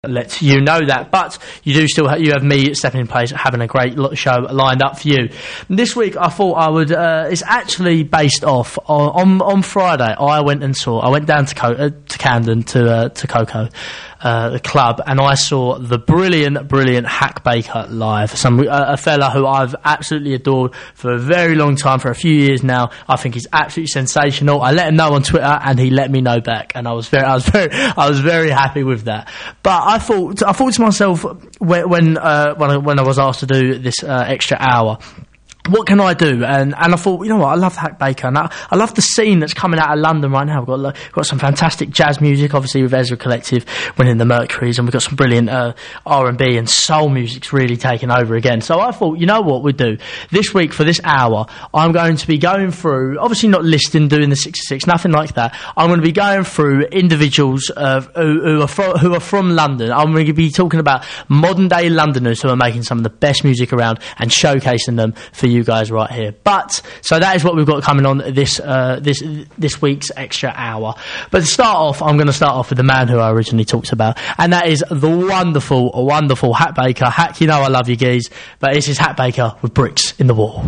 let you know that, but you do still you have me stepping in place, having a great show lined up for you. This week I thought I would it's actually based off on Friday. I went down to Camden to Coco, the club, and I saw the brilliant Hack Baker live. A fella who I've absolutely adored for a very long time, for a few years now. I think he's absolutely sensational. I let him know on Twitter, and he let me know back, and I was very happy with that. But I thought to myself when I was asked to do this extra hour, what can I do? And I thought, you know what, I love Hack Baker, and I love the scene that's coming out of London right now. We've got some fantastic jazz music, obviously with Ezra Collective winning the Mercuries, and we've got some brilliant R&B and soul music's really taking over again. So I thought, you know what we'd do this week for this hour, I'm going to be going through, obviously not listing, doing the 66, nothing like that. I'm going to be going through individuals who are from London. I'm going to be talking about modern day Londoners who are making some of the best music around and showcasing them for you guys right here. But so that is what we've got coming on this week's extra hour. But to start off, I'm going to start off with the man who I originally talked about, and that is the wonderful Hack Baker. Hack, you know I love you guys, but this is Hack Baker with Bricks in the Wall.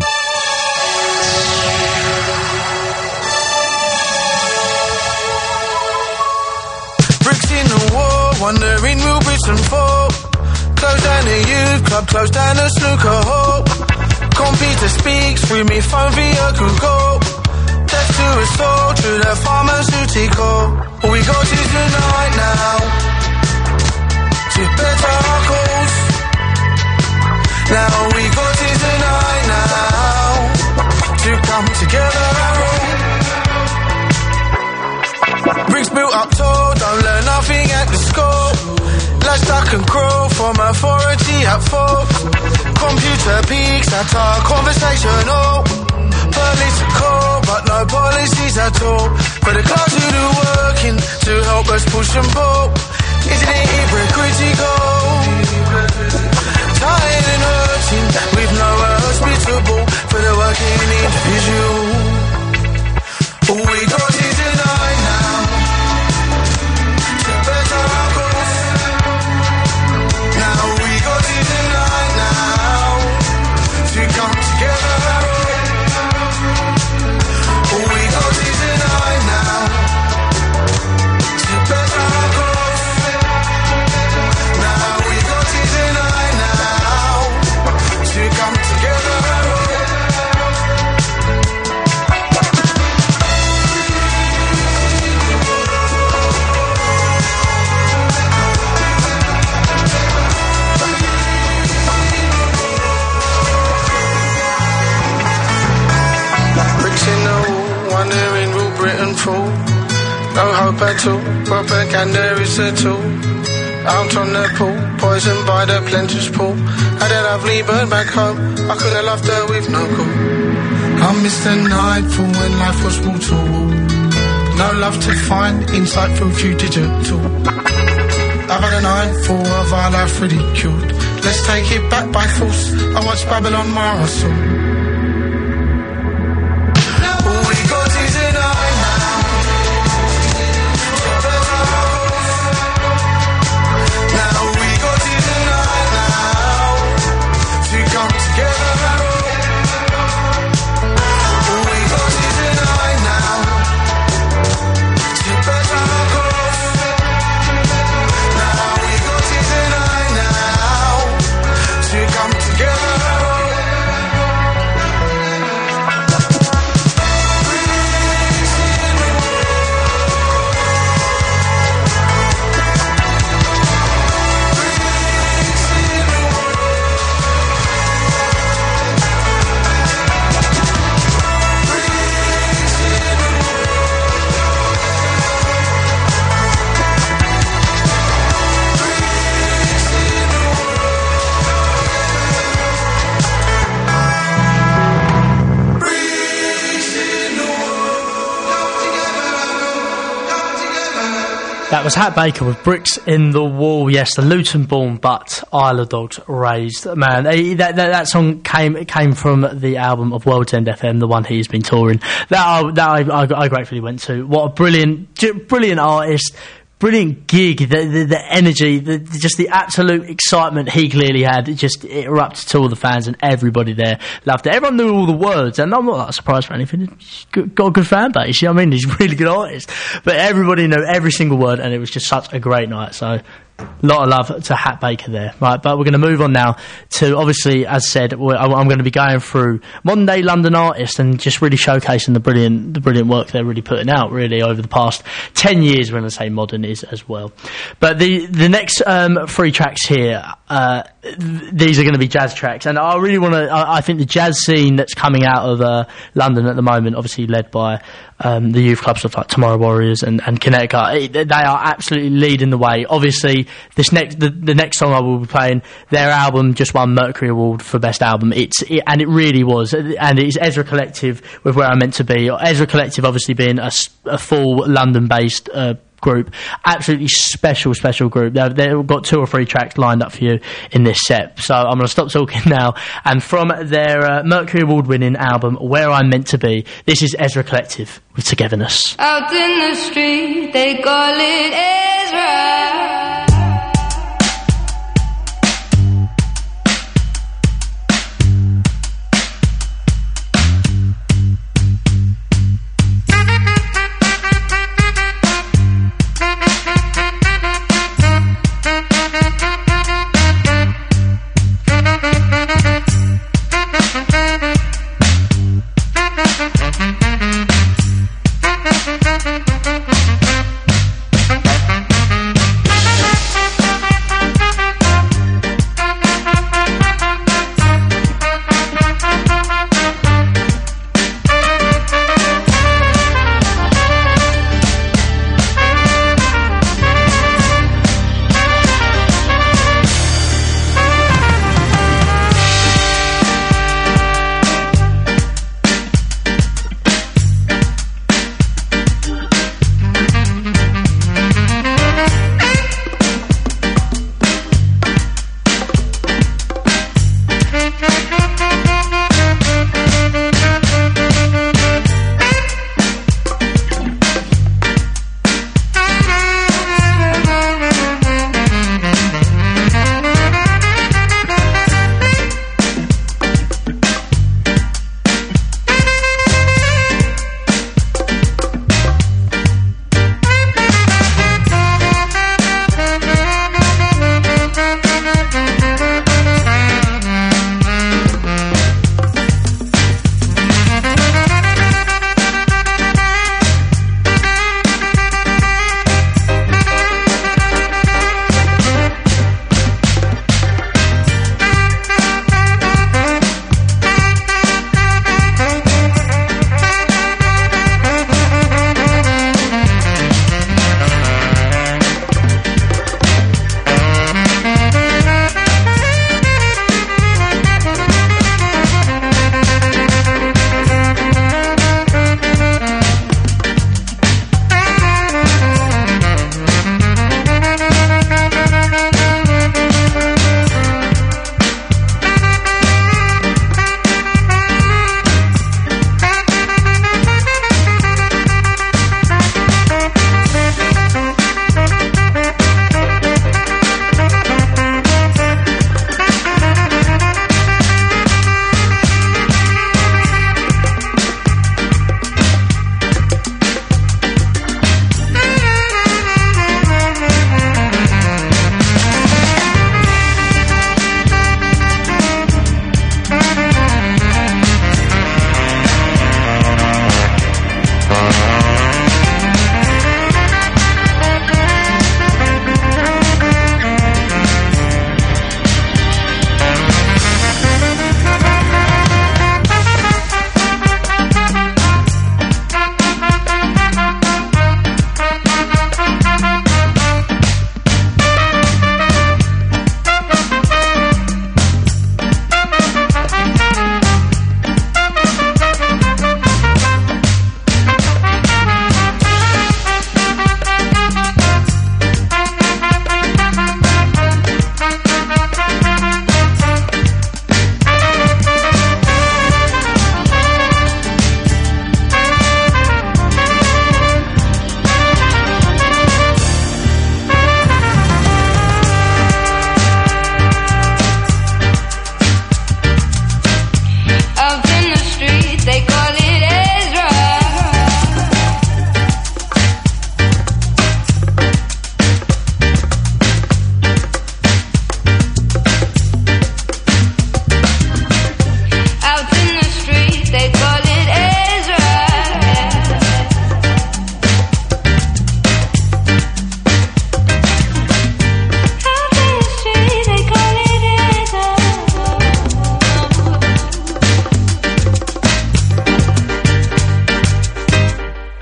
Bricks in the wall, wandering real bricks and fall. Close down the youth club, close down the snooker hole. Computer speaks, through me phone via Google. Text to a soul, through the pharmaceutical. All we got is tonight now, to better our cause. Now all we got is tonight now, to come together and roll. Bricks built up tall, don't learn nothing at the school. Latched I can grow from authority at fault. Computer peaks at our conversational. Police are cold, but no policies at all. For the class who do working to help us push and pull. Isn't it hypocritical? Tired and hurting with nowhere hospitable for the working individual. All we got is tonight now, to better our cause. Now all we got is tonight now, to come together and roll. All we got is tonight now, to better our cause. Now all we got is tonight now, to come together and roll. Wandering rule Britain full. No hope at all, propaganda is a tool. Out on the pool, poisoned by the plenteous pool. Had a lovely bird back home, I could have loved her with no call. I missed the nightfall when life was wall to wall. No love to find, insight through few digital. I've had a nightfall of our life ridiculed. Let's take it back by force, I watch Babylon Marathon. That was Hack Baker with Bricks in the Wall. Yes, the Luton born but Isle of Dogs raised. Man, that song came from the album of World's End FM, the one he's been touring. That I gratefully went to. What a brilliant artist. brilliant gig, the energy, just the absolute excitement he clearly had. It erupted to all the fans, and everybody there loved it. Everyone knew all the words, and I'm not that surprised for anything. He's got a good fan base, you know what I mean? He's a really good artist. But everybody knew every single word, and it was just such a great night. So a lot of love to Hat Baker there. Right, but we're going to move on now to, obviously, as said, I'm going to be going through modern day London artists and just really showcasing the brilliant work they're really putting out really over the past 10 years, when I say modern is as well. But the next 3 tracks here, these are going to be jazz tracks, and I really want to, I think the jazz scene that's coming out of London at the moment, obviously led by the youth clubs of like Tomorrow Warriors and Connecticut, they are absolutely leading the way. Obviously, the next song I will be playing, their album just won Mercury Award for Best Album. And it really was, and it's Ezra Collective with Where I'm Meant to Be. Ezra Collective obviously being a full London-based group, absolutely special group. They've got 2 or 3 tracks lined up for you in this set, so I'm going to stop talking now, and from their Mercury Award winning album Where I'm Meant to Be, this is Ezra Collective with Togetherness. Out in the street they call it Ezra.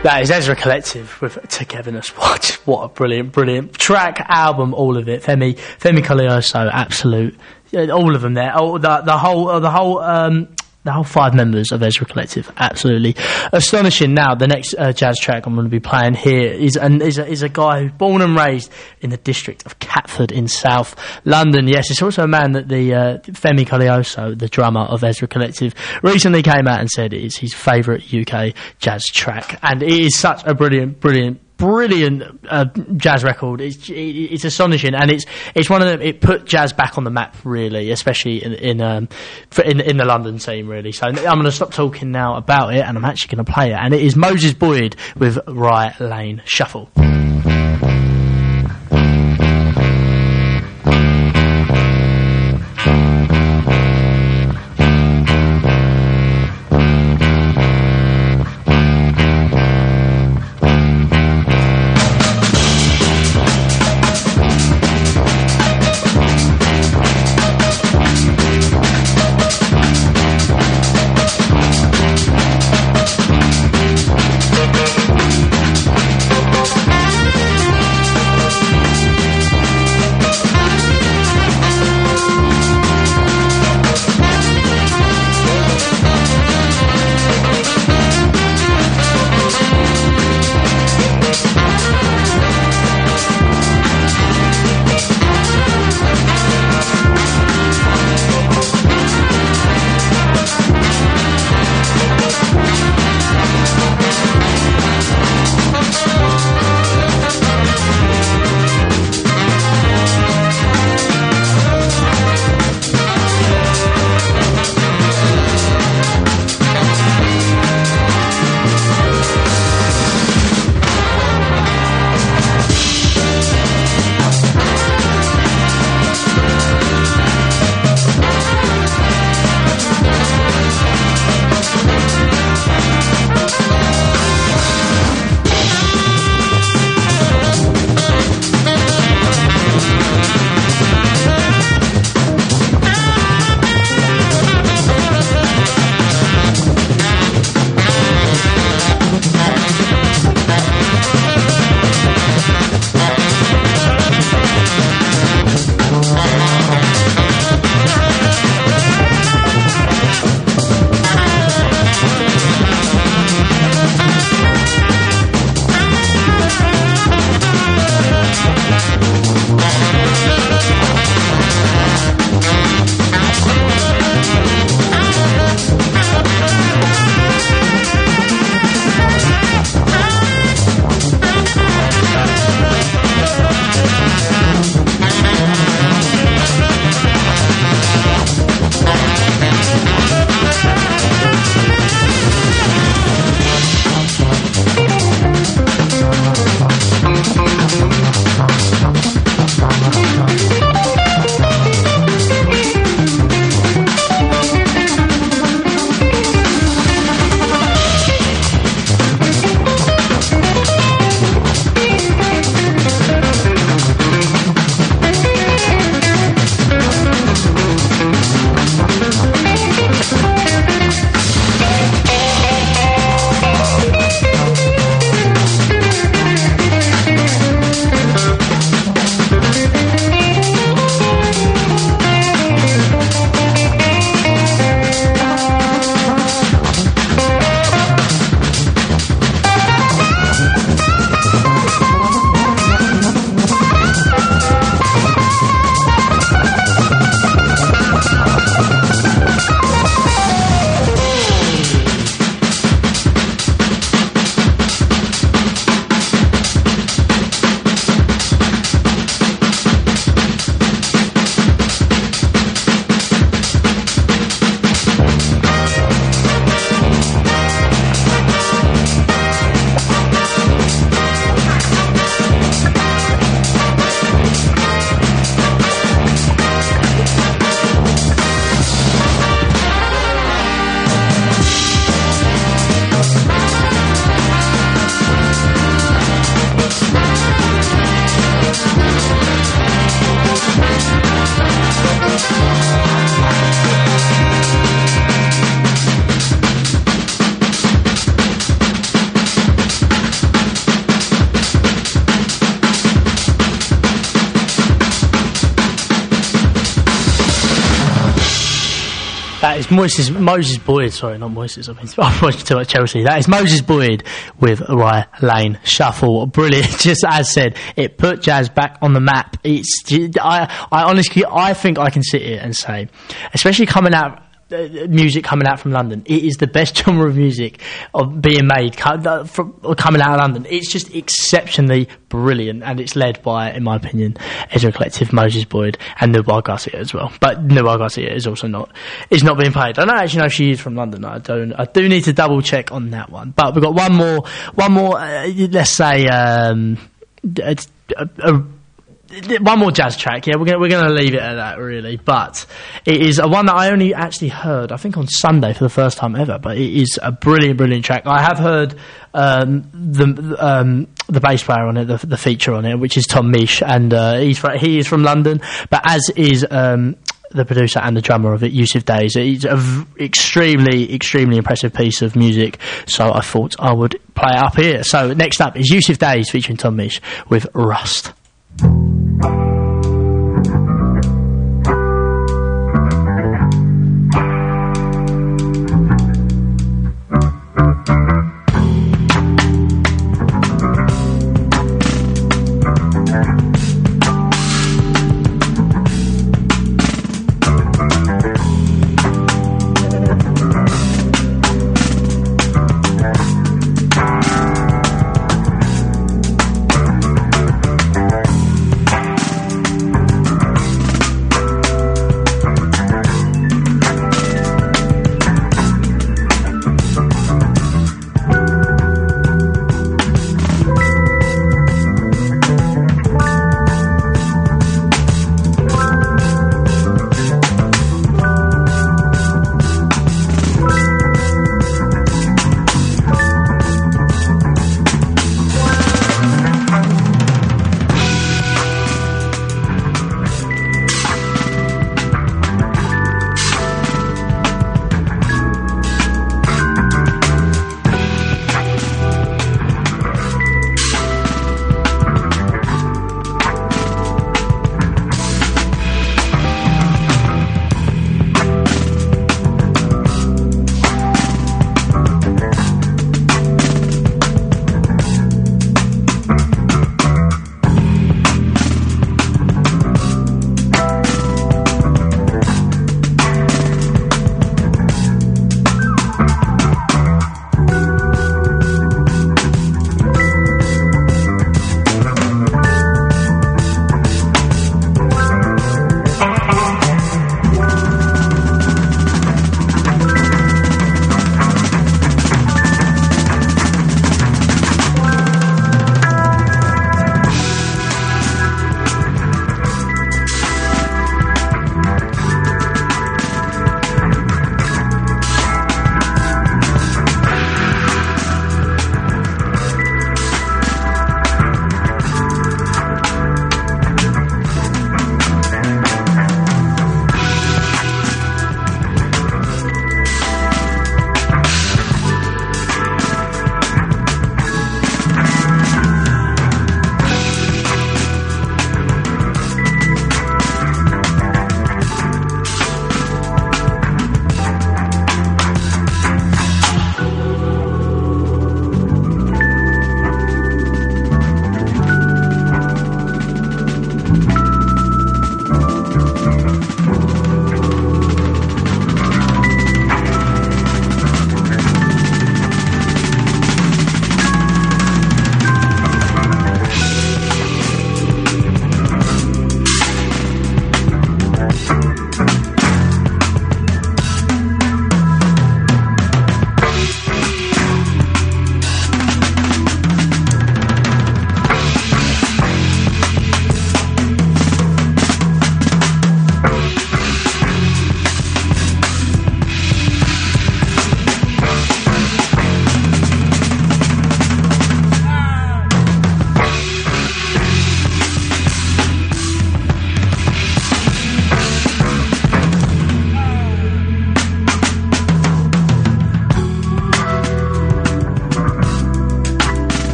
That is Ezra Collective with Togetherness. What a brilliant track, album, all of it. Femi Colioso, absolute, all of them there. Oh, the whole 5 members of Ezra Collective, absolutely astonishing. Now, the next jazz track I'm going to be playing here is a guy who's born and raised in the district of Catford in South London. Yes, it's also a man that the Femi Colioso, the drummer of Ezra Collective, recently came out and said it is his favourite UK jazz track, and it is such a brilliant jazz record. It's astonishing, and it's one of them. It put jazz back on the map, really, especially in the London scene, really. So I'm going to stop talking now about it, and I'm actually going to play it. And it is Moses Boyd with Rye Lane Shuffle. That is Moses Boyd. Sorry, not Moises. I'm watching too much Chelsea. That is Moses Boyd with Rye Lane Shuffle. Brilliant. Just as said, it put jazz back on the map. I honestly, I think I can sit here and say, especially music coming out from London, it is the best genre of music being made coming out of London. It's just exceptionally brilliant, and it's led by, in my opinion, Ezra Collective, Moses Boyd, and Nubar Garcia as well. But Nubar Garcia is also not being paid. I don't actually know if she is from London. I do need to double check on that one. But we've got one more. Let's say one more jazz track. Yeah, we're going to leave it at that, really. But it is one that I only actually heard, I think, on Sunday for the first time ever. But it is a brilliant track. I have heard the bass player on it, the feature on it, which is Tom Misch, and he is from London, but as is the producer and the drummer of it, Yusuf Days. It's an extremely impressive piece of music, so I thought I would play it up here. So next up is Yusuf Days featuring Tom Misch with Rust.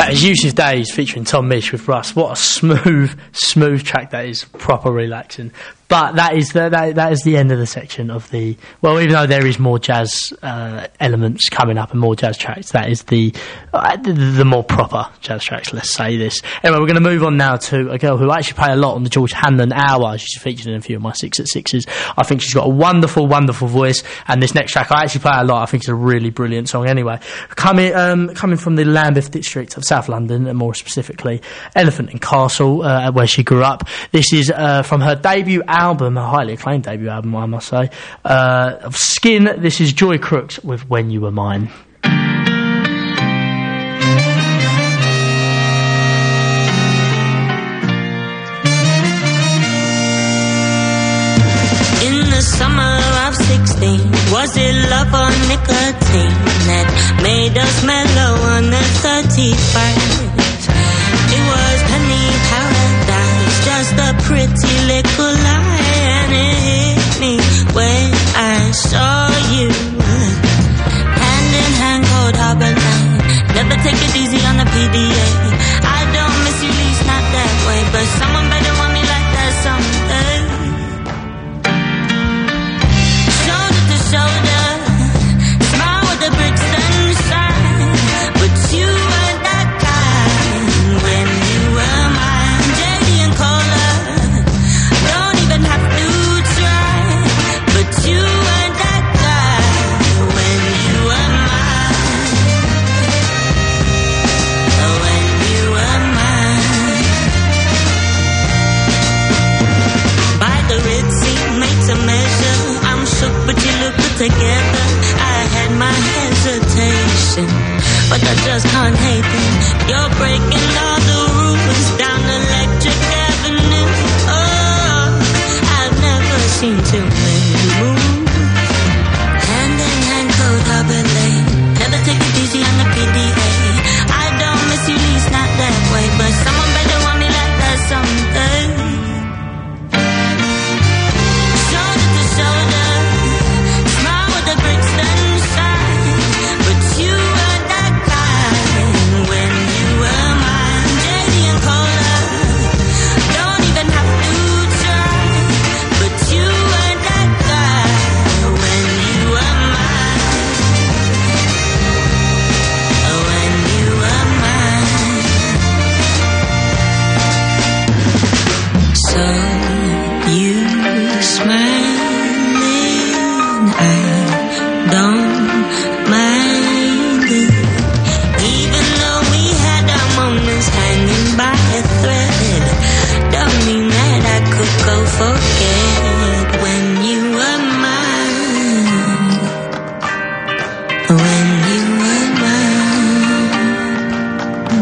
That is Yusuf Days featuring Tom Misch with Russ. What a smooth track that is, proper relaxing. But that is the end of the section of the... Well, even though there is more jazz elements coming up and more jazz tracks, that is the more proper jazz tracks, let's say this. Anyway, we're going to move on now to a girl who I actually play a lot on the George Hanlon Hour. She's featured in a few of my 6 at 6s. I think she's got a wonderful, wonderful voice. And this next track I actually play a lot. I think it's a really brilliant song anyway. Coming from the Lambeth district of South London, and more specifically Elephant and Castle, where she grew up. This is from her debut album, a highly acclaimed debut album, I must say, of Skin. This is Joy Crooks with When You Were Mine. In the summer of 16, was it love or nicotine that made us mellow on the 31st? It was penny paradise, just a pretty little lie, and it hit me when I saw you. Hand in hand, cold harbor line. Never take it easy on the PDA. I don't miss you, least not that way, but someone better want me like that someday. Shoulder to shoulder, smile with the bricks sunshine, but you were that kind when you were mine. JD and Cola, don't even have to try, but you were that guy when you were mine. When you were mine. By the Red Sea, made to measure. I'm shook, but you look good together. I had my hesitation, but I just can't hate them. You're breaking all the rules down Electric Avenue. Oh, I've never seen too many moves. Hand in hand, cold harbor lane. Never take it easy on the PDA. I don't miss you, least not that way, but someone better want me like that someday. Shoulder to shoulder, smile with the bricks sunshine, but you were that kind when you were mine. JD and Cola, don't even have to try, but you were that guy when you were mine. When you were mine. So you smiling, I don't mind it. Even though we had our moments hanging by a thread, don't mean that I could go forget when you were mine. When you were mine.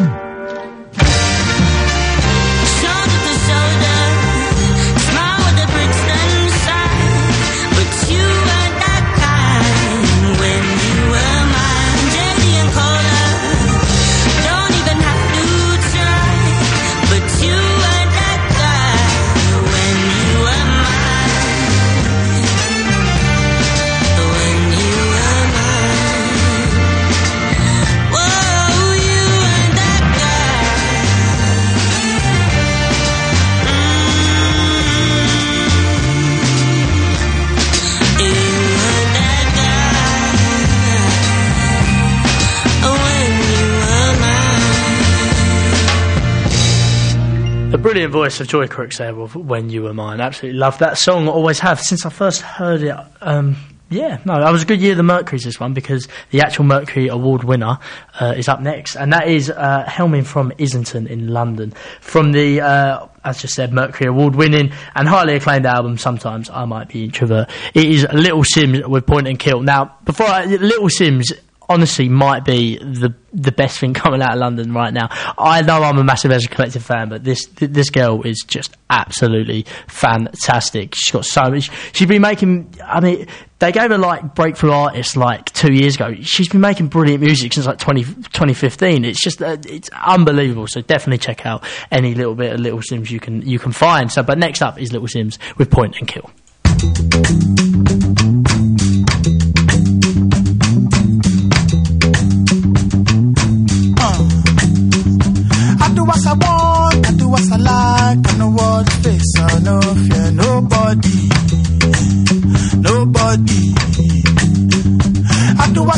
Shoulder to shoulder, smile with the bricks sunshine, but you were that kind when you were mine. JD and Cola, don't even have to try, but you were that guy when you were mine. When you were mine. Whoa, you were that guy. You were that guy when you were mine. The brilliant voice of Joy Crooks there with When You Were Mine. Absolutely love that song. Always have since I first heard it. That was a good year of the Mercury's, this one, because the actual Mercury Award winner is up next, and that is Helmin from Islington in London, from the as just said, Mercury Award winning and highly acclaimed album Sometimes I Might Be Introvert. It is Little Sims with Point and Kill. Now, Little Sims honestly might be the best thing coming out of London right now. I know I'm a massive Ezra Collective fan, but this girl is just absolutely fantastic. She's got so much. She's been making, I mean, they gave her like Breakthrough Artist like 2 years ago. She's been making brilliant music since like 2015. It's just it's unbelievable. So definitely check out any little bit of Little Sims you can find. So, but next up is Little Sims with Point and Kill.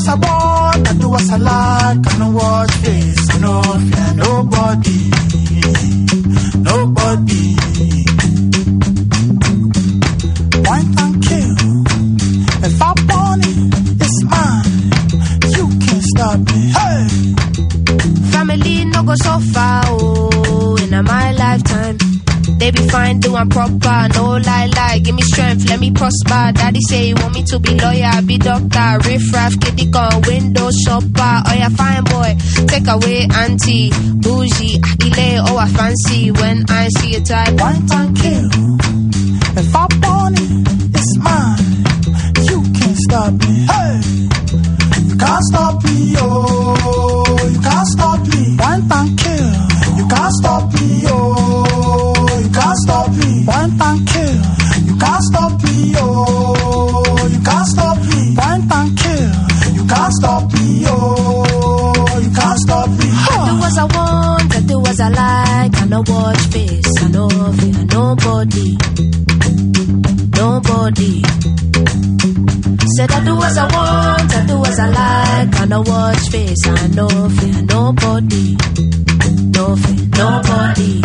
I want, I do what I like. I know watch face, I know fear nobody. Nobody. Wine and kill. If I want it, it's mine. You can't stop me. Hey! Family no go so far, oh, in my lifetime. They be fine, doing proper, no lie, give me strength, let me prosper. Daddy say he want me to be lawyer, be doctor, riff-raff, kitty gun, window shopper. Oh yeah, fine boy, take away auntie, bougie, Akile, oh I fancy when I see a type. Wine and kill. If I want it, it's mine. You can't stop me. Hey, you can't stop me, oh, you can't stop me. Wine and kill. You can't stop me, oh, you can't stop me. Wine and kill. You can't stop me, oh, you can't stop me. Wine and kill. You can't stop me, oh, you can't stop me. I do as I want, I do as I like. I no watch face, I no fear nobody. Nobody. Said I do as I want, I do as I like. I no watch face, I no fear nobody. No fear nobody.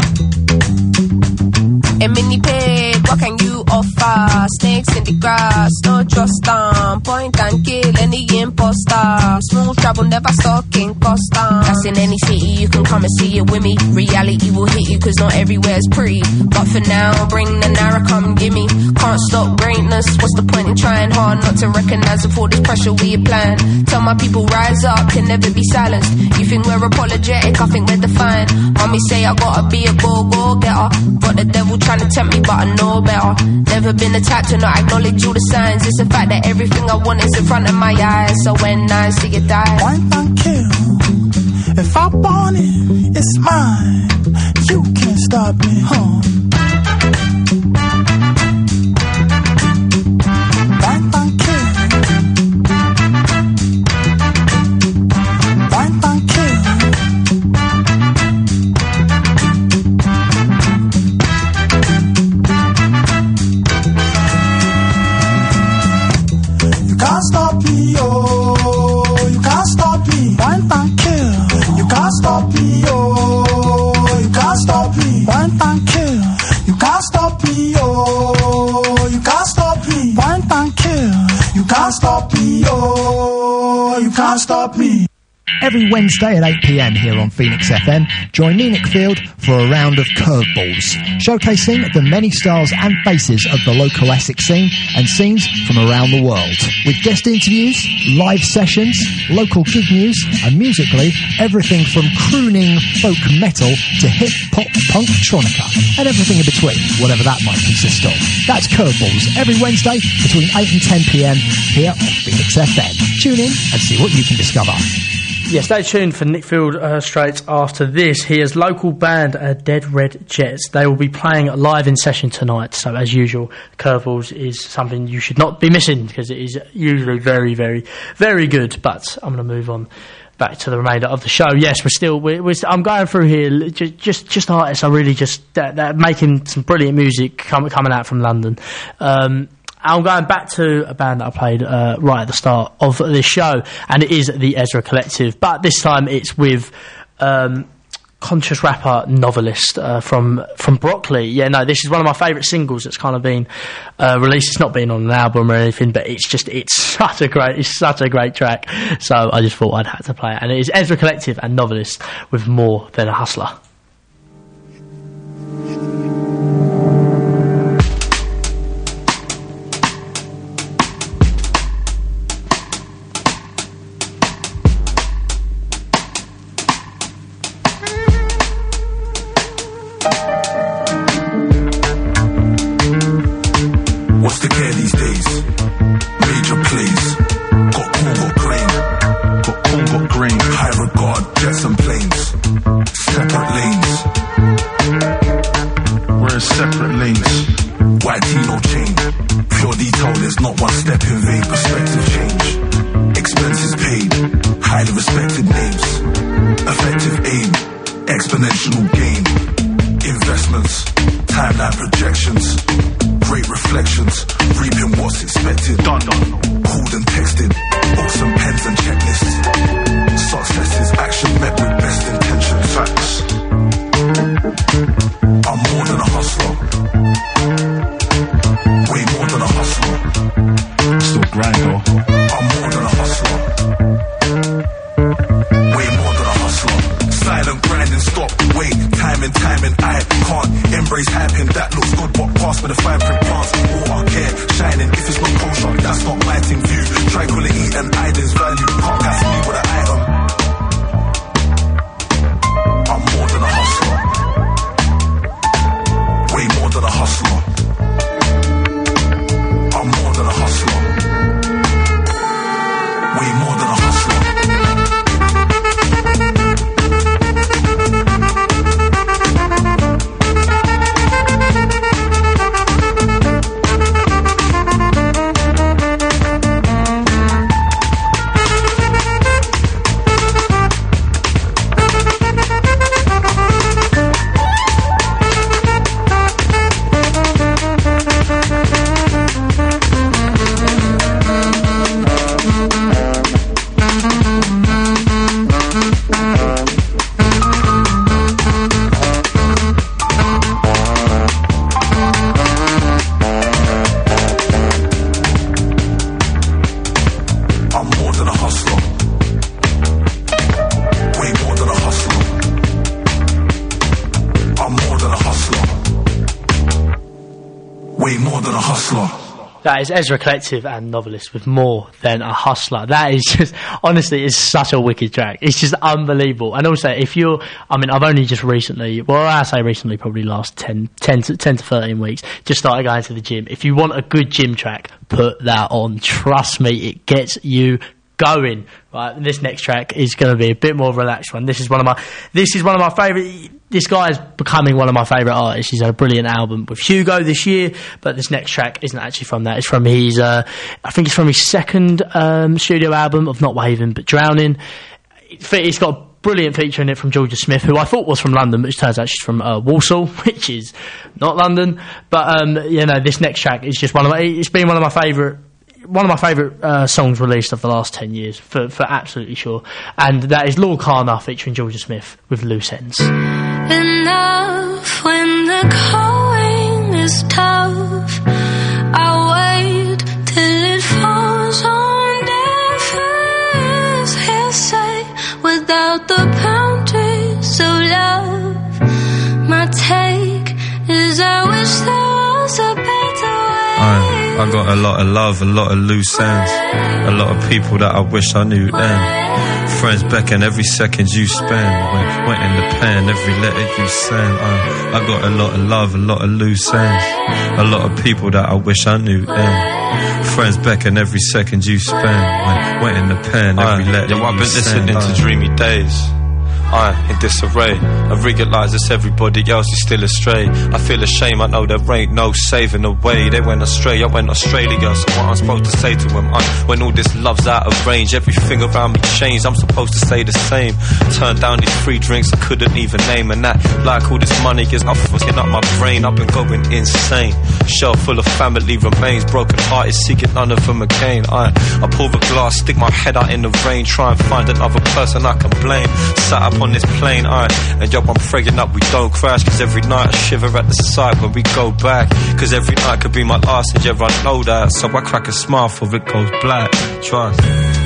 A mini pig, what can you offer? Snakes in the grass, no trust on. Point and kill any imposter. Smooth travel, never stalking Costa. That's in any city, you can come and see it with me. Reality will hit you, cause not everywhere's pretty. But for now, bring the narrow, come gimme. Can't stop greatness, what's the point in trying hard not to recognize with all this pressure we applying? Tell my people rise up, can never be silenced. You think we're apologetic, I think we're defiant. Mommy say I gotta be a go-getter. Got the devil trying to tempt me, but I know better. Never been attacked to not acknowledge all the signs. It's the fact that everything I want is in front of my eyes. So when I see it die, wine and kill. If I want it, it's mine. You can't stop me, huh? Wine and kill. Wine and kill. You can't stop me, oh, you can't stop me. Wine and kill. You can't stop me, oh, you can't stop me. Wine and kill. You can't stop me, oh, you can't stop me. Wine and kill. You can't stop me, oh, you can't stop me. Every Wednesday at 8 p.m. here on Phoenix FM, join Neenick Field for a round of curveballs, showcasing the many styles and faces of the local Essex scene and scenes from around the world. With guest interviews, live sessions, local gig news, and musically, everything from crooning folk metal to hip-hop punktronica, and everything in between, whatever that might consist of. That's Curveballs, every Wednesday between 8 and 10 p.m. here on Phoenix FM. Tune in and see what you can discover. Yeah, stay tuned for Nick Field straight after this. Here's local band Dead Red Jets. They will be playing live in session tonight. So, as usual, Curveballs is something you should not be missing because it is usually very, very, very good. But I'm going to move on back to the remainder of the show. Yes, I'm going through here just artists are really just they're making some brilliant music coming out from London. I'm going back to a band that I played right at the start of this show, and it is the Ezra Collective. But this time it's with conscious rapper Novelist from Brockley. Yeah, no, this is one of my favourite singles that's kind of been released. It's not been on an album or anything, but it's such a great track. So I just thought I'd have to play it. And it is Ezra Collective and Novelist with More Than a Hustler. What's the care these days? Major plays. Got cool, got grain. Got cool, got grain. High regard, jets and planes. Separate lanes. We're in separate lanes. White tee, no chain. Pure detail, there's not one step in vain. Perspective change. Expenses paid. Highly respected names. Effective aim. Exponential gain. Investments. Timeline projections. Great reflections, reaping what's expected. Done. Called and texted, books and pens and check That is Ezra Collective and Novelist with More Than a Hustler. That is just, honestly, it's such a wicked track. It's just unbelievable. And also, if you're, I mean, I've only just recently, well, I say recently, probably last 10 to 13 weeks, just started going to the gym. If you want a good gym track, put that on. Trust me, it gets you going. Right, this next track is going to be a bit more relaxed one. This is one of my favourite. This guy is becoming one of my favourite artists. He's had a brilliant album with Hugo this year, but this next track isn't actually from that. It's from his, I think it's from his second studio album of Not Waving But Drowning. It's got a brilliant feature in it from Georgia Smith, who I thought was from London, but it turns out she's from Walsall, which is not London. But you know, this next track is just it's been one of my favourite songs released of the last 10 years, for absolutely sure. And that is Lord Kana featuring Georgia Smith with Loose Ends. Enough when the going is tough. I wait till it falls on deaf ears. Hearsay without the boundaries of love. My take is I wish there was a better way. I got a lot of love, a lot of loose ends, a lot of people that I wish I knew then. Friends beckon every second you spend. Went in the pen, every letter you send. I got a lot of love, a lot of loose ends, a lot of people that I wish I knew then. Friends beckon every second you spend. Went in the pen, every letter you send. I've been listening to Dreamy Days. In disarray, I realise it's everybody else is still astray. I feel ashamed, I know there ain't no saving the way. They went astray, I went Australia. So what I'm supposed to say to them? When all this love's out of range, everything around me changed. I'm supposed to stay the same. Turn down these free drinks I couldn't even name. And that, like all this money is not fucking up my brain. I've been going insane. Shelf full of family remains. Broken hearted, seeking none of them again. I pour a glass, stick my head out in the rain. Try and find another person I can blame. Sat up on this plane, and yo, I'm praying up we don't crash. Cause every night I shiver at the sight when we go back. Cause every night could be my last, and yeah, I know that. So I crack a smile for it goes black. Trust.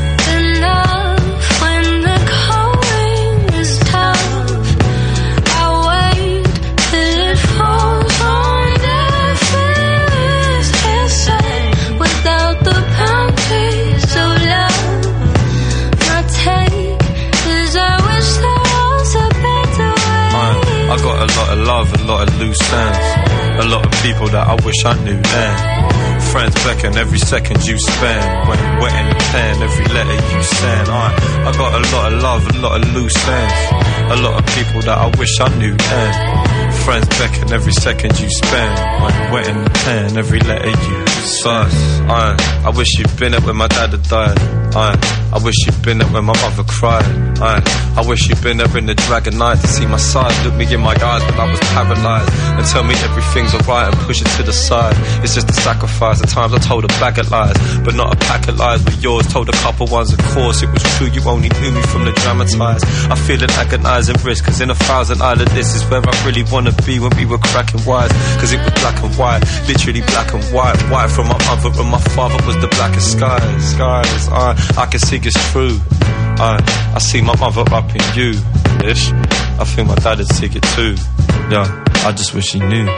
Enough when the going is tough. I wait till it falls on deaf ears. Hearsay without the boundaries of love. My take is I wish there was a better way. I got a lot of love, a lot of loose ends, a lot of people that I wish I knew then. Friends beckon every second you spend. When wet in the pen, every letter you send. I got a lot of love, a lot of loose ends, a lot of people that I wish I knew then. Friends beckon every second you spend. When wet in the pen, every letter you send. I wish you'd been up when my dad had died. I wish you'd been up when my mother cried. I wish you'd been up in the dragon night to see my side, look me in my eyes when I was paralysed, and tell me everything's alright and push it to the side. It's just a sacrifice. At times I told a bag of lies, but not a pack of lies with yours. Told a couple ones, of course it was true. You only knew me from the dramatised. I feel an agonising risk, cause in 1,000 islands this is where I really wanna be when we were cracking wise. Cause it was black and white, literally black and white. White from my mother and my father was the blackest skies. I can see it's true. I see my mother up in you, ish. I think my dad would see it too. Yeah, I just wish he knew.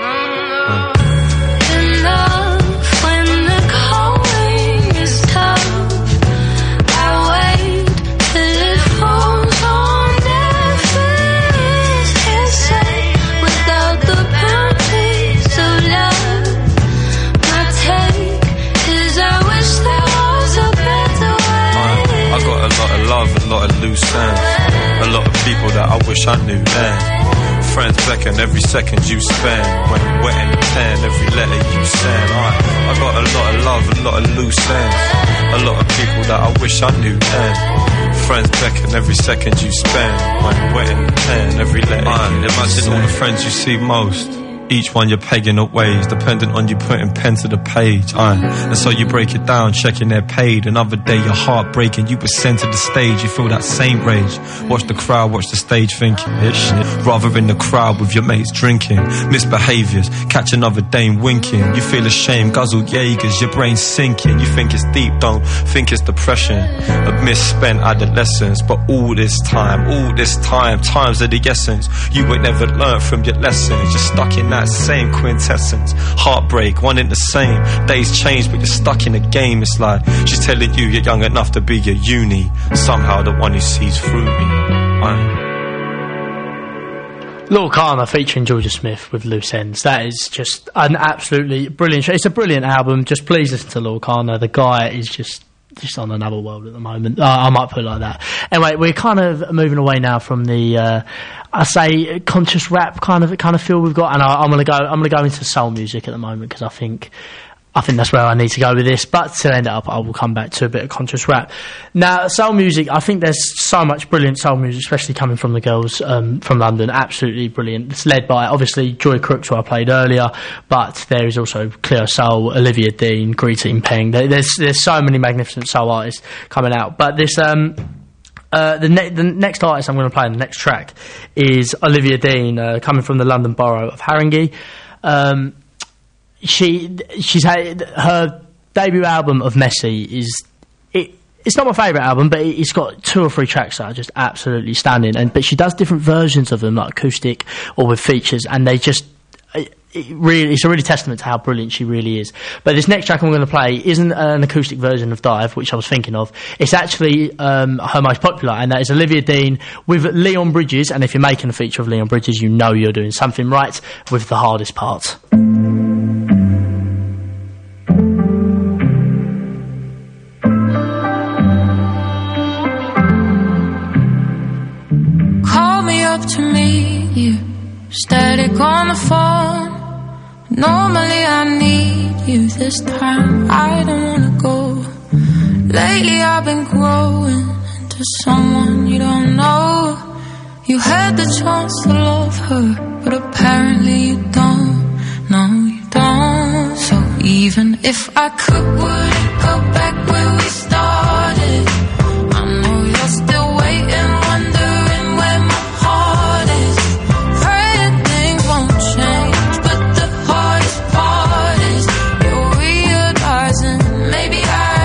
Enough when the going is tough. I wait till it falls on deaf ears. Hearsay without the boundaries of love. My take is I wish there was a better way. I got a lot of love, a lot of loose ends, a lot of people that I wish I knew then. Friends beckon every second you spend. When wet in the pen, every letter you send. I got a lot of love, a lot of loose ends, a lot of people that I wish I knew then. Friends beckon every second you spend. When wet in the pen, every letter you imagine send. All the friends you see most, each one you're pegging up ways, dependent on you putting pen to the page. And so you break it down, checking they're paid. Another day your heart breaking, you were sent to the stage. You feel that same rage. Watch the crowd, watch the stage thinking, ish. Rather in the crowd with your mates drinking. Misbehaviours, catch another dame winking. You feel ashamed, guzzle Jaegers, your brain's sinking. You think it's deep, don't think it's depression. A misspent adolescence. But all this time, times of the essence. You ain't never learned from your lessons. You're stuck in that that same quintessence. Heartbreak, one in the same. Days change, but you're stuck in a game. It's like she's telling you you're young enough to be your uni. Somehow the one who sees through me. Lord Kana featuring Georgia Smith with Loose Ends. That is just an absolutely brilliant show. It's a brilliant album. Just please listen to Lord Kana. The guy is just on another world at the moment. I might put it like that. Anyway, we're kind of moving away now from the I say conscious rap kind of feel we've got, and I'm gonna go into soul music at the moment because I think that's where I need to go with this. But to end it up, I will come back to a bit of conscious rap. Now, soul music, I think there's so much brilliant soul music, especially coming from the girls from London. Absolutely brilliant. It's led by, obviously, Joy Crooks, who I played earlier, but there is also Cleo Soul, Olivia Dean, Greeta Peng. There's so many magnificent soul artists coming out. But this... the next artist I'm going to play in the next track is Olivia Dean, coming from the London borough of Haringey. She's had her debut album of Messy it's not my favourite album, but it's got 2 or 3 tracks that are just absolutely stunning. But she does different versions of them, like acoustic or with features, and they just it's a really testament to how brilliant she really is. But this next track I'm going to play isn't an acoustic version of Dive, which I was thinking of. It's actually her most popular, and that is Olivia Dean with Leon Bridges. And if you're making a feature of Leon Bridges, you know you're doing something right with The Hardest Part. Call me up to meet you, static on the phone. Normally I need you, this time I don't wanna go. Lately I've been growing into someone you don't know. You had the chance to love her, but apparently you don't. No, you don't. So even if I could, wouldn't go back where we started. I know you're still waiting, wondering where my heart is. Praying things won't change, but the hardest part is you're realizing maybe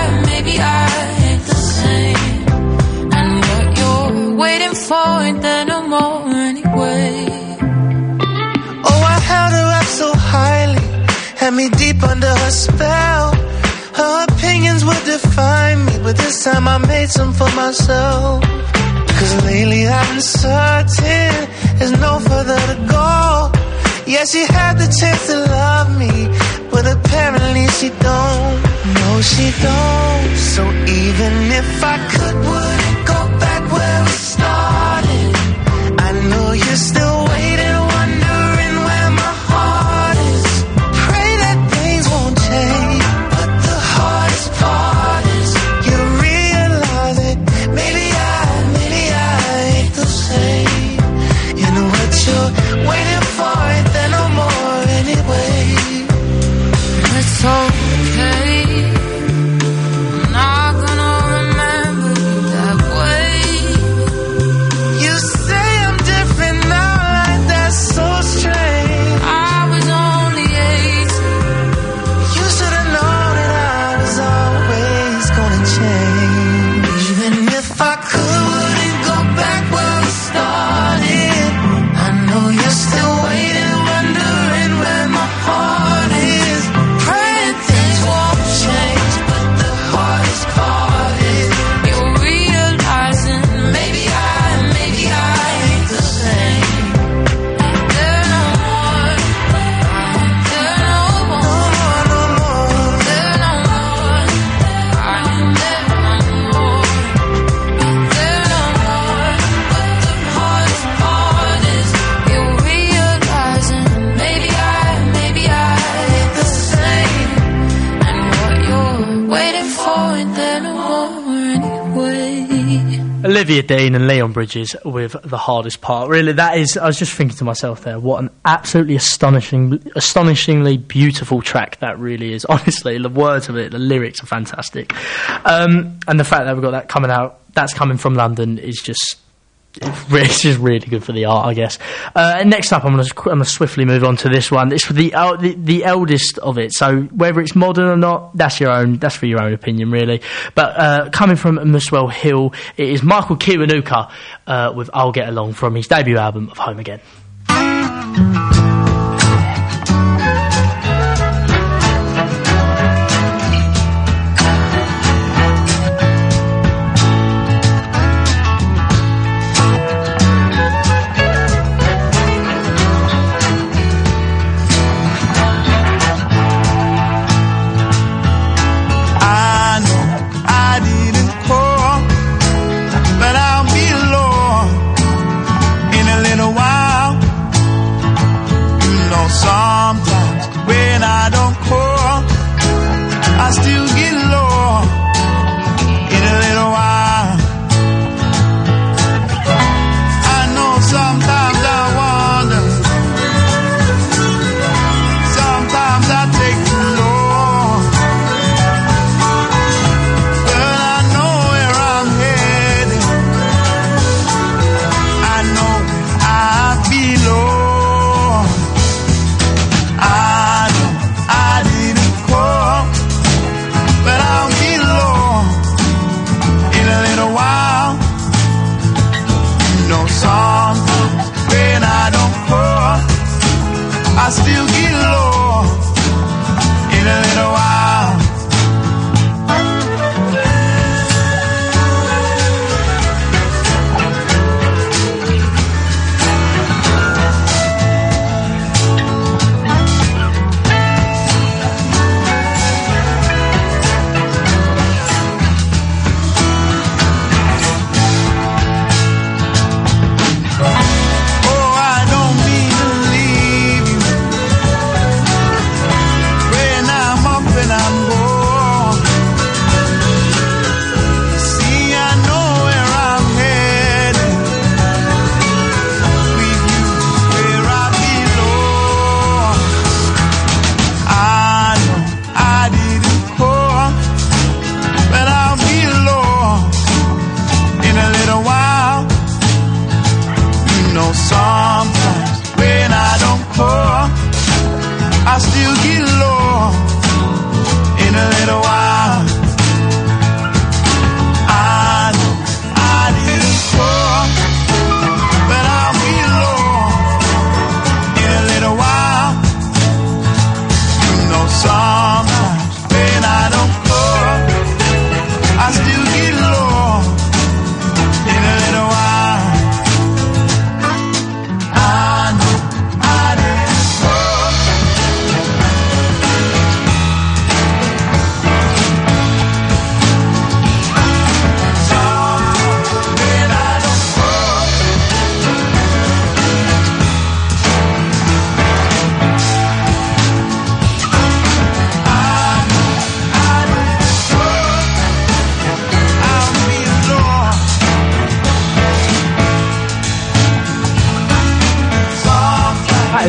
I ain't the same. And what you're waiting for ain't there no more anyway. Oh, I held her up so highly, had me deep under her spell. Her opinions would define me, but this time I made some for myself. Cause lately I've been certain there's no further to go. Yeah, she had the chance to love me, but apparently she don't. No, she don't. So even if I could, wouldn't go back where we started. I know you're still waiting, wondering where my heart is. Pray that things won't change, but the hardest part is you realize that maybe I ain't the same. You know what you're waiting for, ain't there no more anyway. It's okay, I'm not gonna remember you that way. You say I'm different now, like that's so strange. I was only 18. You should've known that I was always gonna change. Even if I could, wouldn't go back where we started. I know you're still waiting, wondering where my heart is. Praying things won't change, but the hardest part is You're realizing maybe I ain't the same. There no more, there no more, no more. there no more. I am there no more, there no more. But the hardest part is you're realizing maybe I ain't the same. And what you're waiting for ain't there no more anyway. Olivia Dean and Leon Bridges with The Hardest Part. Really, that is... I was just thinking to myself there, what an absolutely astonishingly beautiful track that really is. Honestly, the words of it, the lyrics are fantastic. And the fact that we've got that coming out, that's coming from London, is just... It's just really good for the art, I guess. Next up, I'm going to swiftly move on to this one. It's for the eldest of it. So whether it's modern or not, that's for your own opinion, really. But coming from Muswell Hill, it is Michael Kiwanuka with "I'll Get Along" from his debut album of Home Again.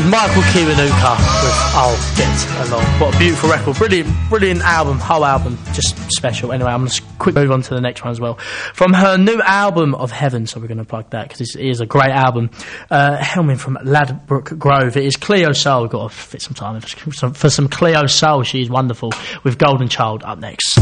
Michael Kiwanuka with I'll Get Along. What a beautiful record. Brilliant album. Whole album. Just special. Anyway, I'm going to quickly move on to the next one as well. From her new album of Heaven, so we're going to plug that because it is a great album. Hailing from Ladbroke Grove. It is Cleo Soul. We've got to fit some time for some Cleo Soul. She's wonderful. With Golden Child up next.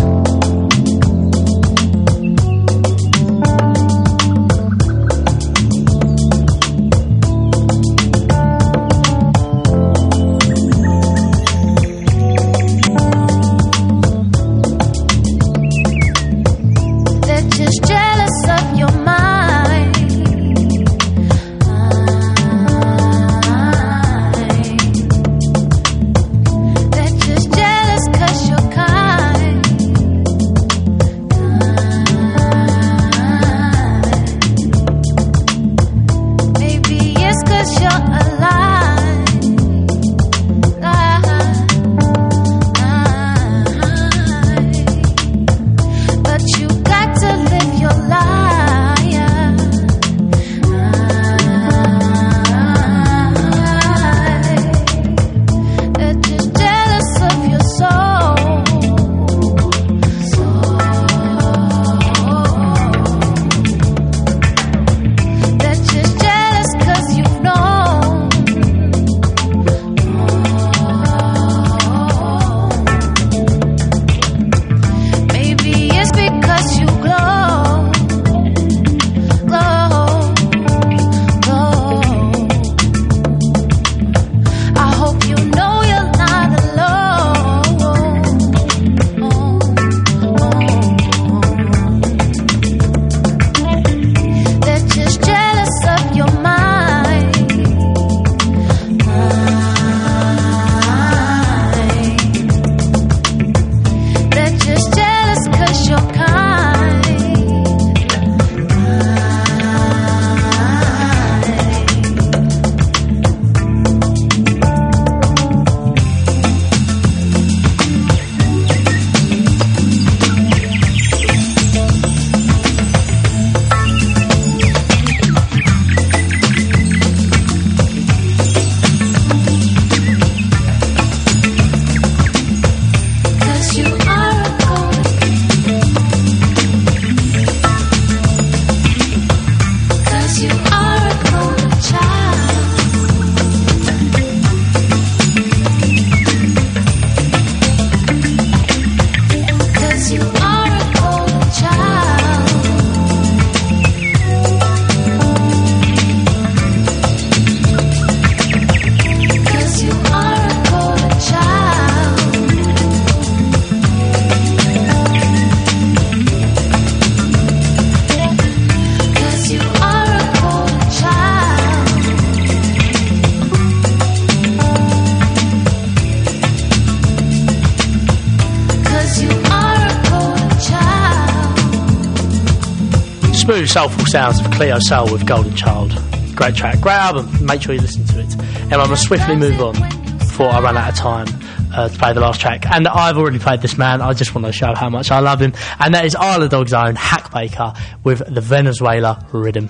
Smooth, soulful sounds of Cleo Soul with Golden Child. Great track, great album. Make sure you listen to it. And I'm going to swiftly move on before I run out of time to play the last track. And I've already played this man. I just want to show how much I love him. And that is Isle of Dogs' own Hack Baker with the Venezuela Rhythm.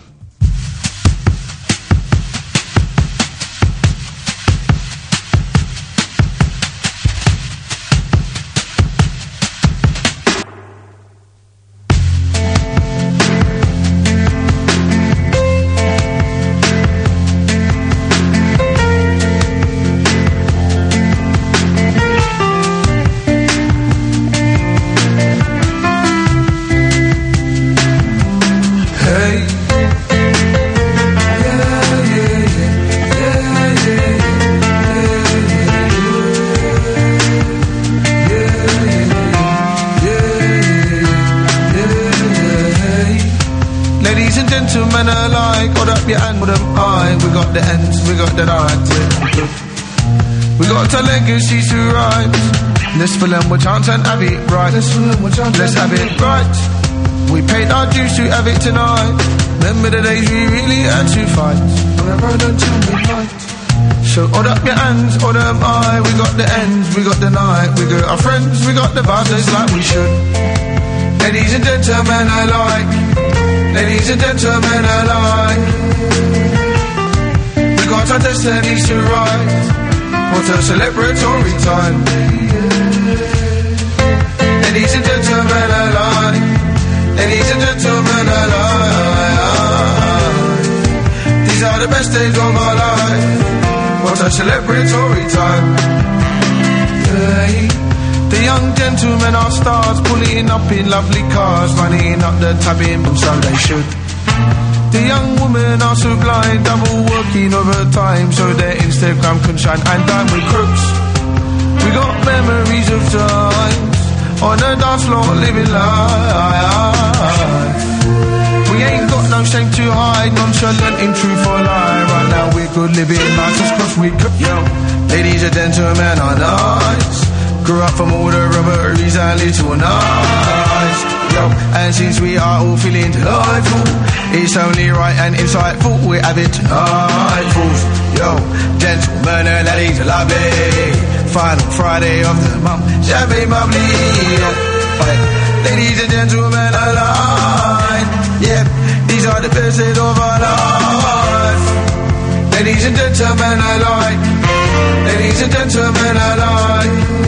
Legacies to write. Let's fill them with chance and have it right. Let's have it right. We paid our dues to have it tonight. Remember the days we really had to fight. So hold up your hands, hold them high. We got the ends, we got the night. We got our friends, we got the vibes just like we should. Ladies and gentlemen, I like. Ladies and gentlemen, I like. We got got our destinies to rise. What a celebratory time. Ladies and gentlemen alive. Ladies and gentlemen alive. These are the best days of my life. What a celebratory time. Hey. The young gentlemen are stars, pulling up in lovely cars, running up the tabbing, so they should. The young women are so blind, double working overtime, so their Instagram can shine and dine with crooks. We got memories of times on the dance floor, living life. We ain't got no shame to hide, nonchalant in truth or lie. Right now we're good living life, just cause we could, yo. Ladies and gentlemen are nice. Grew up from all the robberies and little nights, yo. And since we are all feeling delightful, it's only right and insightful we have it tonight, fools. Yo, gentlemen and ladies are lovely. Final Friday of the month, champagne bubbly. Yeah. Ladies and gentlemen alive. Yeah, these are the best days of our life. Ladies and gentlemen alive. Ladies and gentlemen alive.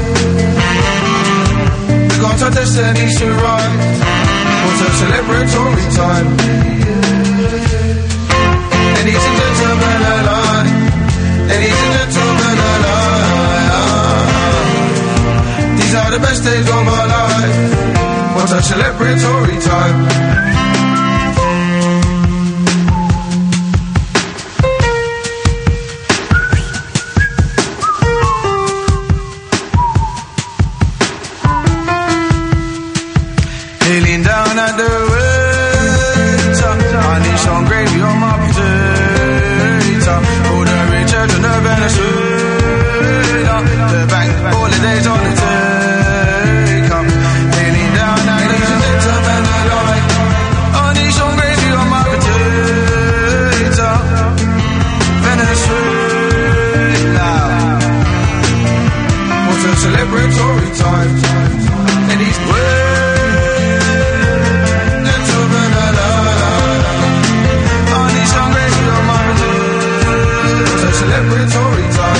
We got our destinies to rise. What a celebratory time. Ladies and gentlemen alive. Ladies and gentlemen alive. These are the best days of my life. What a celebratory time. Feeling down at the waiter, I need some gravy on my potato. All the Richard and the Venezuela, the bank holidays on the take up. Feeling down at the gentlemen alive. I need some gravy on my potato. Venezuela. What a celebratory time. And these celebratory time.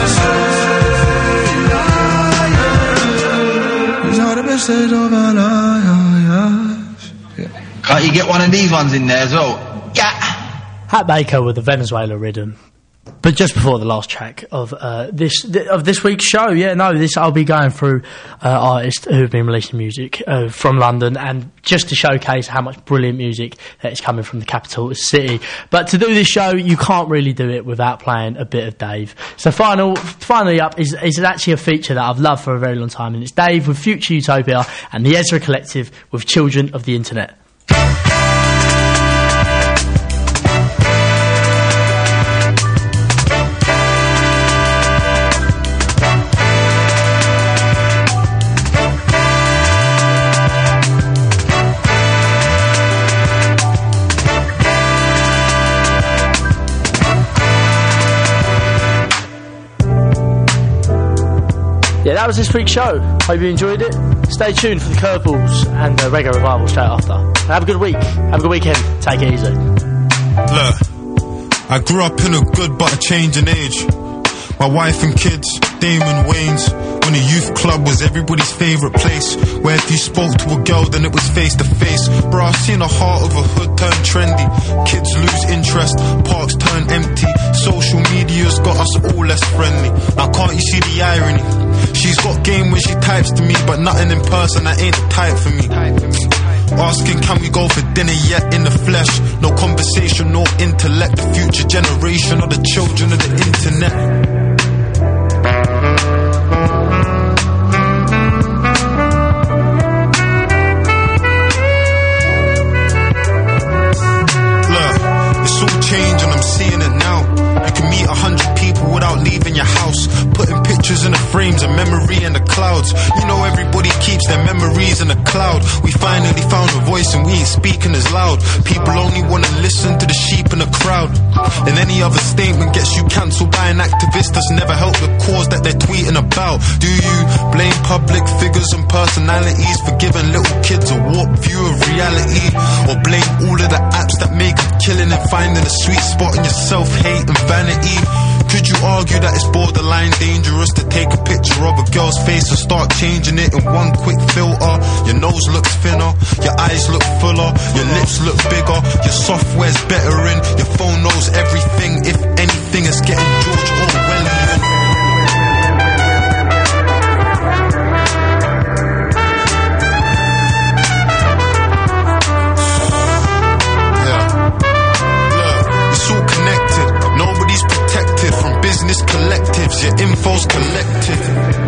These are the best days of our lives. Can't you get one of these ones in there as well? Yeah. Hat Baker with the Venezuela rhythm. But just before the last track of this week's show, I'll be going through artists who've been releasing music from London, and just to showcase how much brilliant music that is coming from the capital city. But to do this show, you can't really do it without playing a bit of Dave. So finally up is actually a feature that I've loved for a very long time, and it's Dave with Future Utopia and the Ezra Collective with Children of the Internet. Yeah, that was this week's show. Hope you enjoyed it. Stay tuned for the Curveballs and the Reggae Revival straight after. And have a good week. Have a good weekend. Take it easy. Look, I grew up in a good but a changing age. My wife and kids, Damon Wayne's. When the youth club was everybody's favourite place, where if you spoke to a girl then it was face to face. Bro, I've seen the heart of a hood turn trendy. Kids lose interest, parks turn empty. Social media's got us all less friendly. Now can't you see the irony? She's got game when she types to me, but nothing in person, that ain't the type for me. Asking can we go for dinner yet in the flesh? No conversation, no intellect. The future generation or the children of the internet. Seeing it now. You can meet 100 people without leaving your house, putting pictures in the frames and memory in the clouds. You know everybody keeps their memories in the cloud. We finally found a voice voice and we ain't speaking as loud. People only wanna listen to the sheep in the crowd. And any other statement gets you cancelled by an activist that's never helped the cause that they're tweeting about. Do you blame public figures and personalities for giving little kids a warped view of reality? Or blame all of the apps that make a killing and finding a sweet spot in your self-hate and vanity? Could you argue that it's borderline dangerous to take a picture of a girl's face and start changing it in one quick filter? Your nose looks thinner, your eyes look fuller, your lips look bigger, your software's better in, your phone knows everything. If anything, it's getting George Orwellian. Business collectives, your info's collective.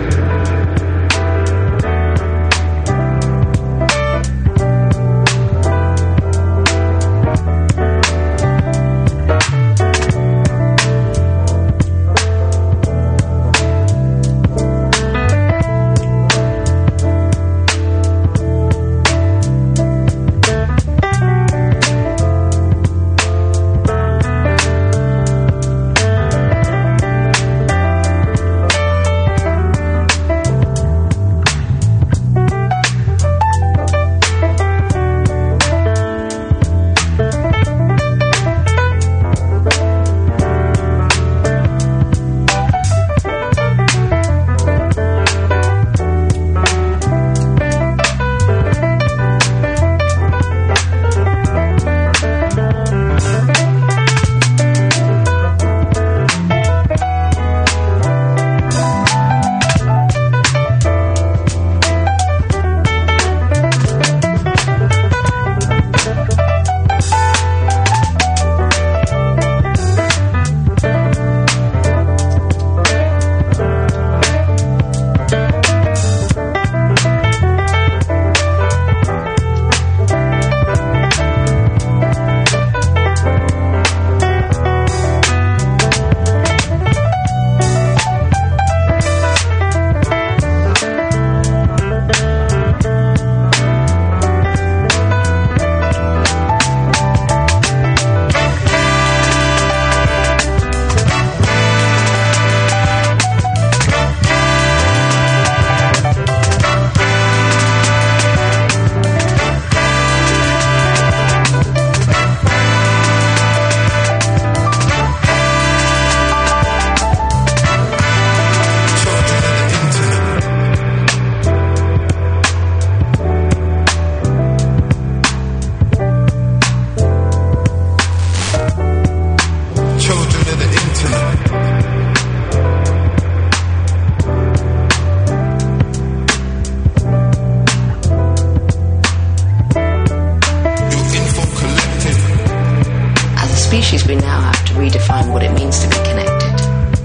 We now have to redefine what it means to be connected.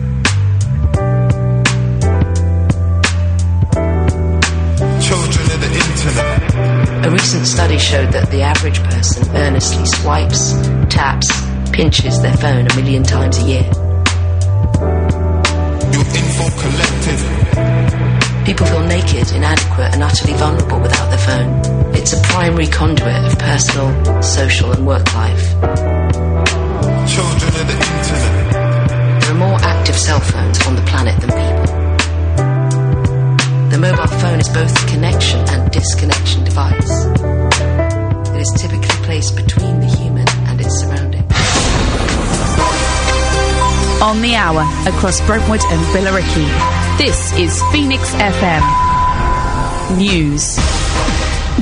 Children of the internet. A recent study showed that the average person earnestly swipes, taps, pinches their phone 1 million times a year. Your info collective. People feel naked, inadequate and utterly vulnerable without their phone. It's a primary conduit of personal, social and work life. Children of the internet. There are more active cell phones on the planet than people. The mobile phone is both a connection and disconnection device. It is typically placed between the human and its surroundings. On the hour, across Brentwood and Billericay, this is Phoenix FM News.